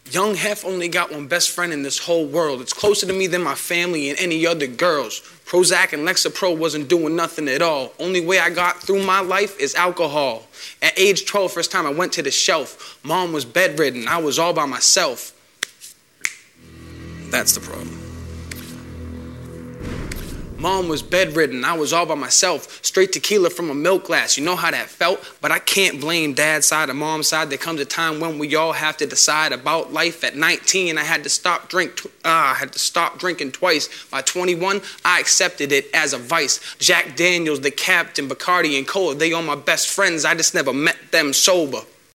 Young Hef only got one best friend in this whole world. It's closer to me than my family and any other girls. Prozac and Lexapro wasn't doing nothing at all. Only way I got through my life is alcohol. At age 12, first time I went to the shelf. Mom was bedridden. I was all by myself. That's the problem. Mom was bedridden. I was all by myself. Straight tequila from a milk glass. You know how that felt? But I can't blame dad's side or mom's side. There comes a time when we all have to decide about life. At 19, I had to stop drinking twice. By 21, I accepted it as a vice. Jack Daniels, the captain, Bacardi, and Cola, they all my best friends. I just never met them sober.